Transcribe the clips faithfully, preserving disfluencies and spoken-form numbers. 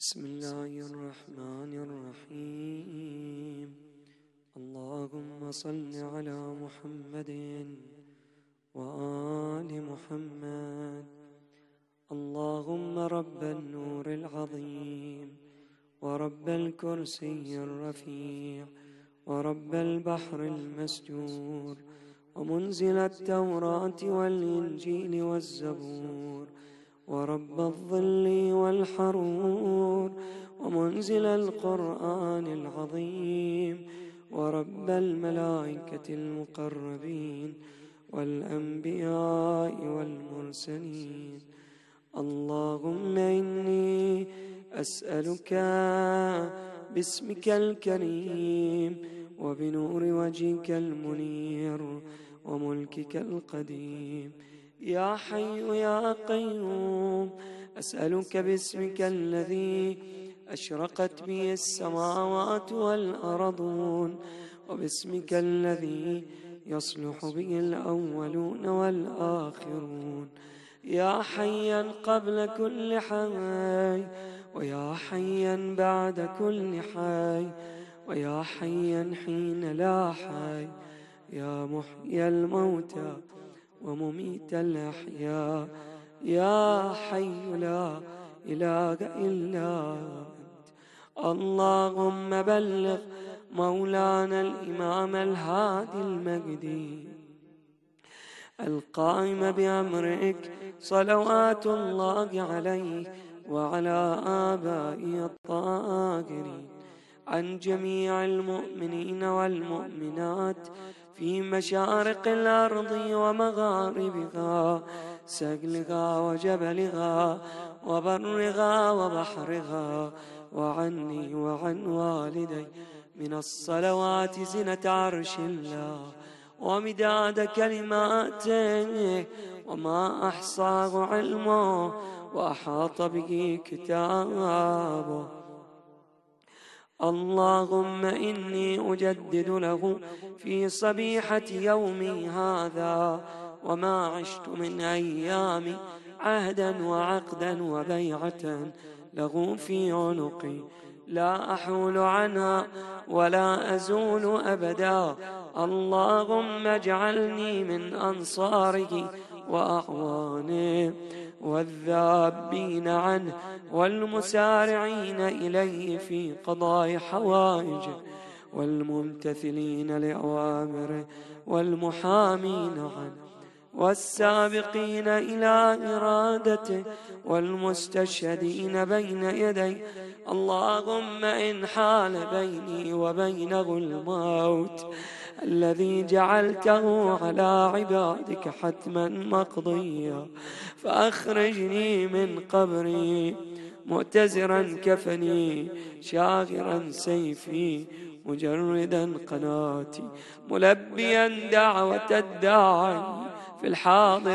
بسم الله الرحمن الرحيم. اللهم صل على محمد وآل محمد. اللهم رب النور العظيم ورب الكرسي الرفيع ورب البحر المسجور ومنزل التوراة والإنجيل والزبور ورب الظل والحرور ومنزل القرآن العظيم ورب الملائكة المقربين والأنبياء والمرسلين. اللهم إني أسألك باسمك الكريم وبنور وجهك المنير وملكك القديم يا حي يا قيوم، أسألك باسمك الذي أشرقت به السماوات والأرضون وباسمك الذي يصلح به الأولون والآخرون، يا حيا قبل كل حي ويا حيا بعد كل حي ويا حيا حين لا حي، يا محيي الموتى ومميت الأحياء، يا حي لا إله إلا أنت. اللهم بلغ مولانا الإمام الهادي المهدي القائم بأمرك صلوات الله عليه وعلى آبائه الطاهرين، عن جميع المؤمنين والمؤمنات في مشارق الأرض ومغاربها، سقلها وجبلها وبرها وبحرها، وعني وعن والدي من الصلوات زنة عرش الله ومداد كلماته وما أحصاه علمه وأحاط به كتابه. اللهم إني أجدد له في صبيحة يومي هذا وما عشت من أيامي عهدا وعقدا وبيعة له في عنقي لا أحول عنها ولا أزول أبدا. اللهم اجعلني من أنصاره وأعوانه والذابين عنه والمسارعين إليه في قضاء حوائجه والممتثلين لأوامره والمحامين عنه والسابقين إلى إرادته والمستشهدين بين يديه. اللهم إن حال بيني وبينه الموت الذي جعلته على عبادك حتما مقضيا فأخرجني من قبري مؤتزرا كفني شاغرا سيفي مجردا قناتي ملبيا دعوة الداعي في الحاضر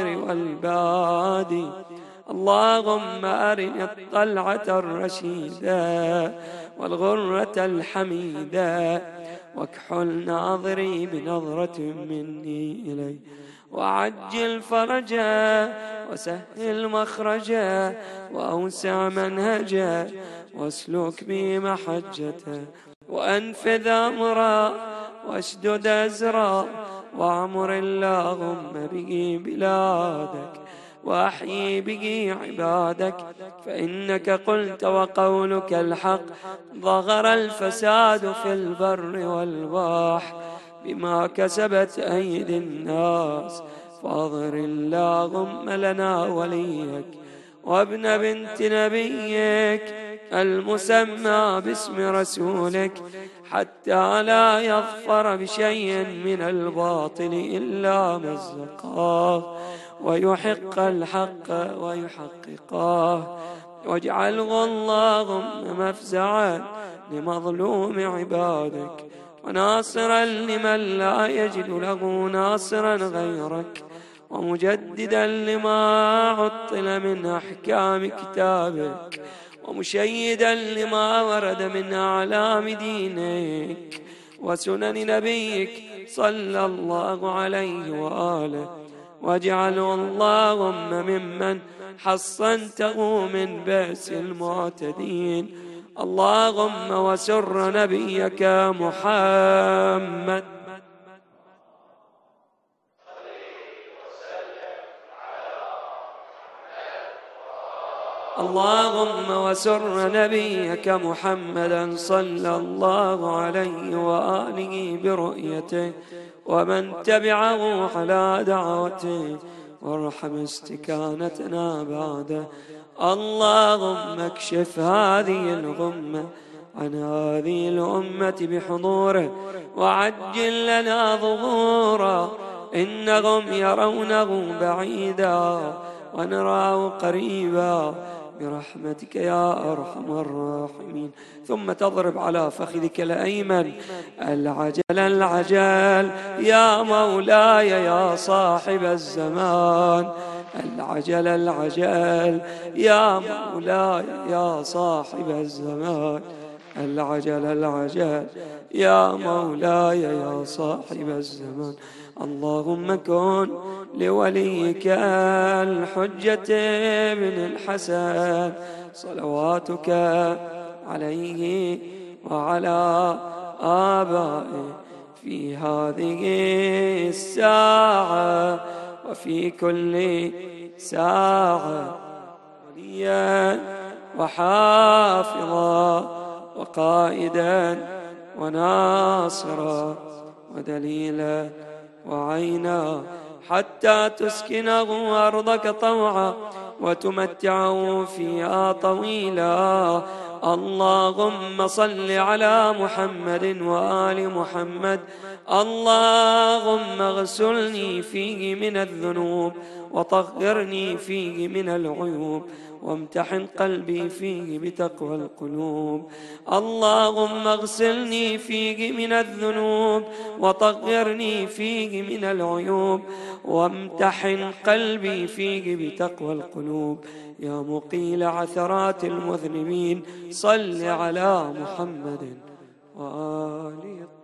والبادي. اللهم أرني الطلعة الرشيدة والغرة الحميدة واكحل ناظري بنظرة مني إلي وعجل فرجا وسهل مخرجا وأوسع منهجا واسلك بي محجته وأنفذ أمرا واشدد أزرا وعمر اللهم به بلادك وأحيي به عبادك، فإنك قلت وقولك الحق ظهر الفساد في البر والبحر بما كسبت أيدي الناس، فاظهر اللهم لنا وليك وابن بنت نبيك المسمى باسم رسولك حتى لا يظفر بشيء من الباطل إلا مزقاه ويحق الحق ويحققاه، واجعله اللهم مفزعا لمظلوم عبادك وناصرا لمن لا يجد له ناصرا غيرك ومجددا لما عطل من أحكام كتابك ومشيدا لما ورد من أعلام دينك وسنن نبيك صلى الله عليه وآله، واجعله اللهم ممن حصنته من بأس المعتدين. اللهم وسر نبيك محمد اللهم وسر نبيك محمدا صلى الله عليه وآله برؤيته ومن تبعه على دعوته، وارحم استكانتنا بعده. اللهم اكشف هذه الغمة عن هذه الأمة بحضوره، وعجل لنا ظهوره، إنهم يرونه بعيدا ونراه قريبا برحمتك يا أرحم الراحمين. ثم تضرب على فخذك الأيمن: العجل العجل يا مولاي يا صاحب الزمان، العجل العجل يا مولاي يا صاحب الزمان، العجل العجل يا مولاي يا صاحب الزمان. اللهم كن لوليك الحجة بن الحسن صلواتك عليه وعلى آبائه في هذه الساعة وفي كل ساعة، وليا وحافظا وقائدا وناصرا ودليلا وعينا، حتى تسكنه أرضك طوعا وتمتعه فيها طويلا. اللهم صل على محمد وآل محمد. اللهم اغسلني فيه من الذنوب وطهرني فيه من العيوب، وامتحن قلبي فيه بتقوى القلوب. اللهم اغسلني فيه من الذنوب وطهرني فيه من العيوب، وامتحن قلبي فيه بتقوى القلوب. يا مقيل عثرات المذنبين صل على محمد وآله.